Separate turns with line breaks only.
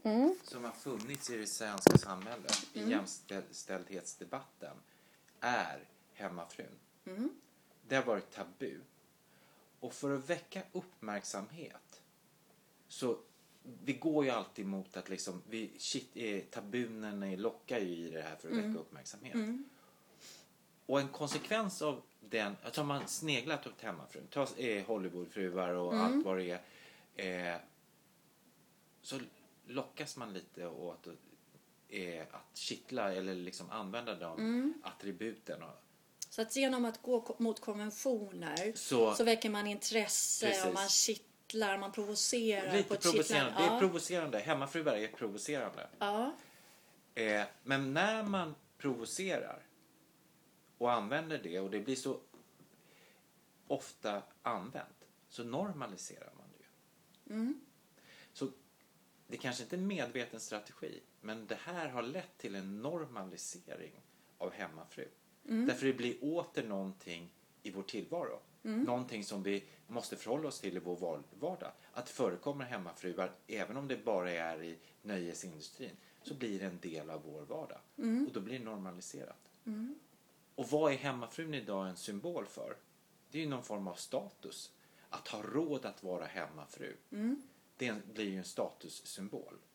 som har funnits i det svenska samhället i jämställdhetsdebatten är hemmafrun. Det har varit tabu. Och för att väcka uppmärksamhet så vi går ju alltid mot att liksom tabunen lockar ju i det här för att väcka uppmärksamhet. Och en konsekvens av den, alltså man sneglat åt hemmafrun, ta Hollywoodfruar och allt vad det är, så lockas man lite åt att kittla eller liksom använda de attributen.
Så att genom att gå mot konventioner så väcker man intresse. Precis. Och man kittlar, man provocerar.
Lite provocerande. Det är provocerande. Hemmafruar är provocerande.
Ja.
Men när man provocerar och använder det, och det blir så ofta använt, så normaliserar man det. Så det kanske inte är en medveten strategi, men det här har lett till en normalisering av hemmafru. Därför det blir åter någonting i vår tillvaro. Någonting som vi måste förhålla oss till i vår vardag. Att förekommer hemmafruar, även om det bara är i nöjesindustrin, så blir det en del av vår vardag. Och då blir det normaliserat. Och vad är hemmafrun idag en symbol för? Det är ju någon form av status. Att ha råd att vara hemmafru. Det blir ju en statussymbol.